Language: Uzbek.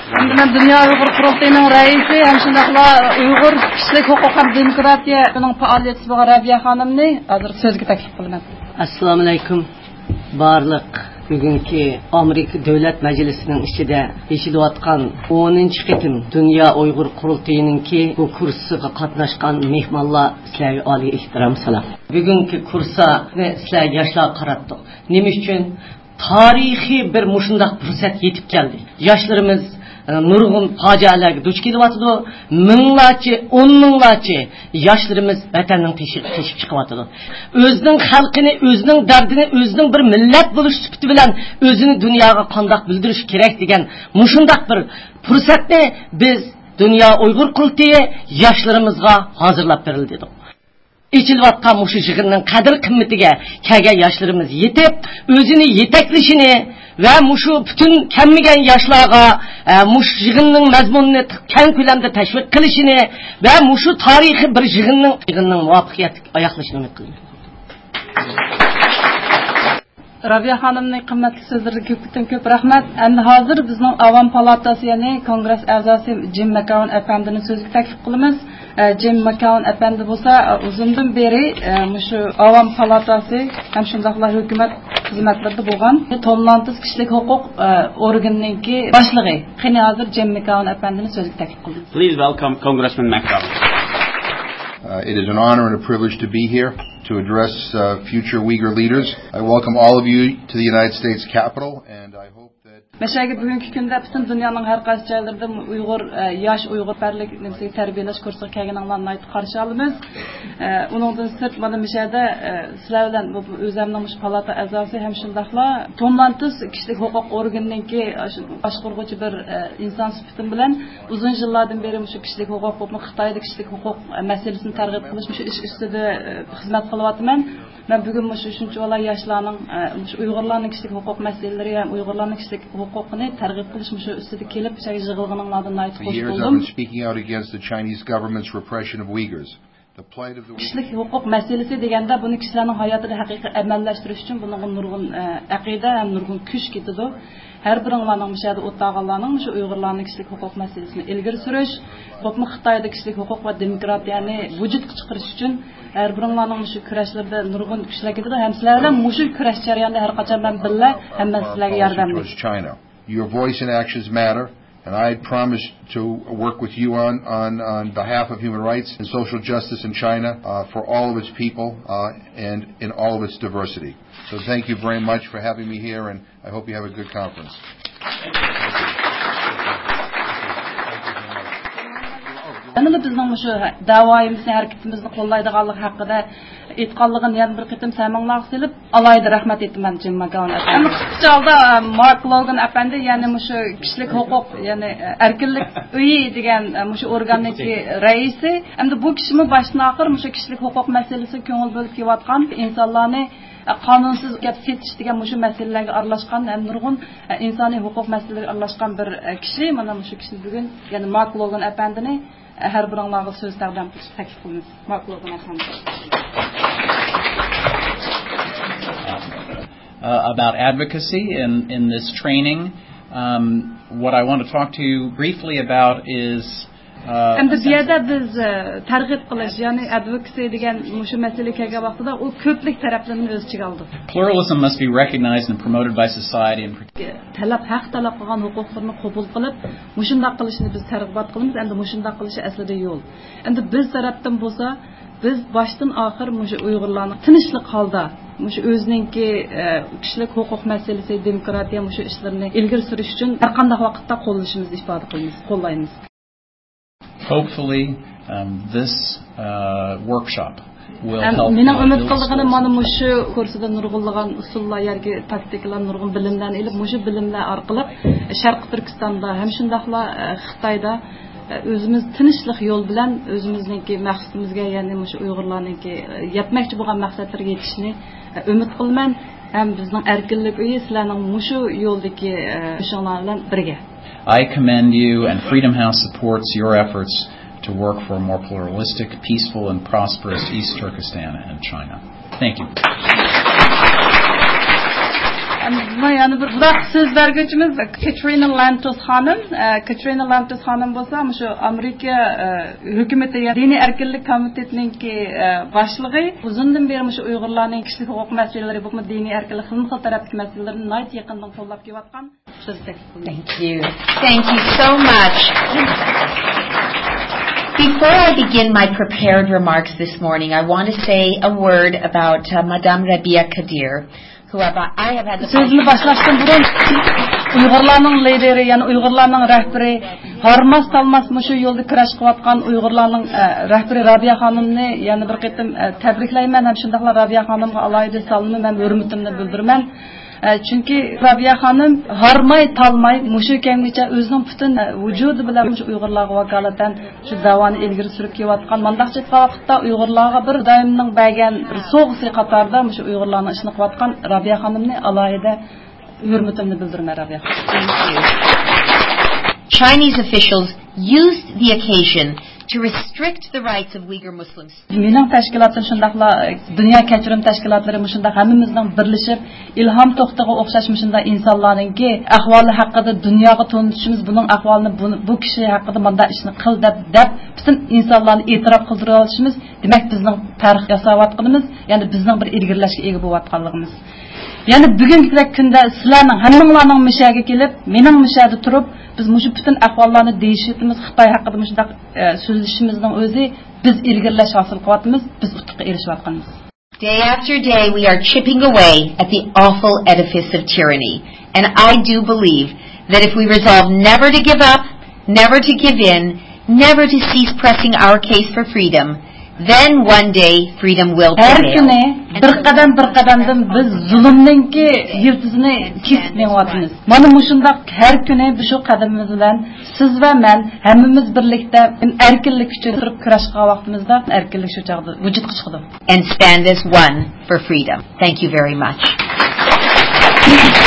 Ben Dünya Uyghur Kurultayı'nın reisi, hemşindakla Uyghur Kişilik Hukuk ve Demokratiya'nın faaliyeti bu Rabia Hanım'ni hazır sözgü taklif kılınır. Assalamu alaikum. Barliq bugünkü Amerika Devlet Meclisi'nin içinde yeşilayotgan 10. qitim Dünya Uyghur Kurultayı'nınki bu kursiga qatnaşgan mehmonlar sizlarga oliy ehtirom salom. Bugünkü kursa sizlarga yoshlar qaratdik. Nima uchun? Tarixiy bir mushundaq fursat yetib keldi. Yoshlarimiz nurg'un fojialarga duch kelyapti. Minglarcha, 10 minglarcha yoshlarimiz vatanning teshib chiqyapti. O'zining xalqini, o'zining dardini, o'zining bir millat bo'lish sifati bilan o'zini dunyoga qandoq bildirish kerak degan mushundaq bir fursatni biz Dünya Uyghur Kurultayı yoshlarimizga hozirlab berildi dedik. İçilvatkan muşu yığınının qadr qimmatiga kelgan yoshlarimiz yetib, o'zini yetaklashini ve muşu bütün kelmagan yoshlarga mush yığınning mazmunini keng ko'lamda tashviq qilishini ve muşu tarixiy bir yığınning muvaffaqiyatli oyoqlashini umid qilaman. Rabia Hanım'ın kıymetli sözleri köp rahmet. Endi hazır bizning Avam Palatası yani Kongres a'zosi Jim McGowan efendinin sözü taklif qilamiz. Jim McGowan efendi bo'lsa uzundan beri şu Avam Palatası hem shundaqla hukumat xizmatlarida bo'lgan to'lantisiz kishilik huquq organininki boshlig'i. Qani hozir Jim McGowan efendinin sözü taklif qilamiz. Please welcome Congressman McGowan. It is an honor and a privilege to be here to address future Uyghur leaders. I welcome all of you to the United States Capitol, and I hope that... Meşəgi bugünkü gündə bütün dünyanın hər qaysı yerlərində Uyğur yaş Uyğur bərlik nəsə tərbiyələş kursuga kelganlarni aytib qarşı alamiz. Onundan sırt mana meşədə sizlər bilan bu özəmnin palata a'zosi ham shundaqla to'mlantis kishilik huquq organininki boshqaruvchi bir inson sifatim bilan uzun yillardan beri shu kishilik huquq va Xitoyda kishilik huquq masalasini targ'ib qilish shu ish ustida xizmat qilyapman. Ben bugün shuncha ola yoshlarning Uyg'urlarning kishilik huquq masalalari ham Uyg'urlarning kishilik huquqini targ'ib qilish shu ustida kelib yig'ilganlardan aytib qo'shib bo'ldim. Speaking out against the Chinese government's repression of Uyghurs. Kishilik huquq masalasi deganda buni kishilarning hayotida haqiqiy amallashtirish uchun bunga nurg'un aqida ham nurg'un kuch ketadi. Her biringlarning mishada o'tag'anlarning shu Uyg'urlarning kishilik huquq masalasini ilgari surish, bo'pmi Xitoyda kishilik huquq va demokratiyani vujudga chiqarish uchun her biringlarning shu kurashlarda nurg'un kuchlar ketadi. Ham sizlar bilan shu kurash jarayonida har qachon men billa hamma sizlarga yordamlayman. Your voice and actions matter. And I promised to work with you on behalf of human rights and social justice in China for all of its people and in all of its diversity. So thank you very much for having me here, and I hope you have a good conference. Anılı bizning shu da'voyimizni harakatimizni qo'llaydiganlik haqida aytganligini yana bir qitim samanlar silib alayda rahmat aytaman Jim McGowan efendi. Qisqacha holda Mark Logan efendi ya'ni shu kishilik huquq ya'ni erkinlik uyi degan shu organniki raisi. Endi bu kishimi boshdan oxir shu kishilik huquq masalasida ko'ngil bo'lib kelayotgan insonlarni qonunsiz ketish degan shu masalalarga aralashgan ham nurg'un insoniy huquq masalalariga aralashgan bir kishi. Mana shu kishi bugun ya'ni Mark Logan efendini her biringlarga söz taqdim qilish taklif qilamiz. Mark Logan efendi. About advocacy in this training. What I want to talk to you briefly about is endi bu yerda biz targ'ib qilish ya'ni advocacy degan shu masalaga kelgan vaqtida u ko'plik taraflarni o'z ichiga oldi. Pluralism must be recognized and promoted by society and haq talab qilgan huquqlarni qabul qilib shunday qilishni biz targ'ibot qilamiz. Endi shunday qilish aslida yo'l. Endi biz tarafdan bo'lsa biz boshdan oxir shu Uyg'urlarning tinchlik holda shu o'zininki kishilik huquq masalasi, demokratiya shu ishlarini ilgari surish uchun har qanday vaqtda qo'llashimizni ifoda qo'llaymiz. Hopefully, this workshop will help. Mening umid qilganim mana shu kursda nurg'unlagan usullar yoki taktikalar nurg'un bilimlarni ilib shu bilimlar orqali Sharq Turkistonda ham shundaqla Xitoyda o'zimiz tinchlik yo'l bilan o'zimizningki maqsadimizga ya'ni shu Uyg'urlarningki yetmoqchi bo'lgan maqsadlarga yetishni umid qilaman. Ham bizning erkinlik uyi sizlarning shu yo'ldagi ishonlar bilan birga. I commend you, and Freedom House supports your efforts to work for a more pluralistic, peaceful, and prosperous East Turkestan and China. Thank you. Yani bir budak söz vergücümüz Katrina Lantos hanım bolsa, şu Amerika hükümeti dini erkinlik komitetining başlığı uzundan beri şu Uyg'urlarning kişilik hüquq meselelari bu dini erkinlik xizmat tarafdagi meselelerini nayt yaqindan qo'llab kelayotgan so'zdak. Thank you so much. Before I begin my prepared remarks this morning, I want to say a word about Madame Rabia Kadir, who I have had the sözünü başlaştım burun Uyg'urlarning lideri, yani Uyg'urlarning rahbari, harmas talmas mushu yo'lda kurash qilayotgan Uyg'urlarning rahbari Rabia xonimni yana bir qitim tabriklayman. Ham shundaqla Rabia xonimga alayda salomni men hurmatimni bildiraman. Chunki Rabia xonim harmay talmay mushu kemgacha o'zining butun vujudi bilan shu Uyg'urlarga vakolatan shu davoni ilgari surib kelayotgan. Mandaqcha vaqtda Uyg'urlarga bir doimning bergan so'g'isi qatorida shu Uyg'urlarning ishini qilayotgan Rabia xonimni alayda hurmatimni bildiraman. Rabia. Chinese officials used the occasion to restrict the rights of Uyghur Muslims. Mening tashkilotim shundaqla dunyo kechirim tashkilotlari shunda hammamizning birlashib ilhom to'xtiga o'xshash shunda insonlarningki ahvoli haqida dunyoga tonitishimiz, buning ahvolini bu kishi haqida manda ishni qil deb butun insonlarni e'tirof qildirib olishimiz, demak bizning tarix yasayotganimiz, ya'ni bizning bir ilgirlashga ega bo'layotganligimiz. Yani bugungi kunda sizlarning hammanglarning mishaga kelib, mening mishada turib, biz mushu butun ahvollarni deyishimiz, Xitoy haqida shundaq so'zlashimizning o'zi biz ilgirlash hosil qilyapmiz, biz utuqqa erishyapmiz. Day after day we are chipping away at the awful edifice of tyranny, and I do believe that if we resolve never to give up, never to give in, never to cease pressing our case for freedom, then one day freedom will prevail. Her kuni bir qadamdan biz zulmninki yiltizini kesib menyapmiz. Mana mushundaq her kuni shu qadamimiz bilan siz va men hammamiz birlikda erkinlik uchun turib kurashgan vaqtimizda erkinlik shu chaqda vujudga chiqdi. And stand as one for freedom. Thank you very much.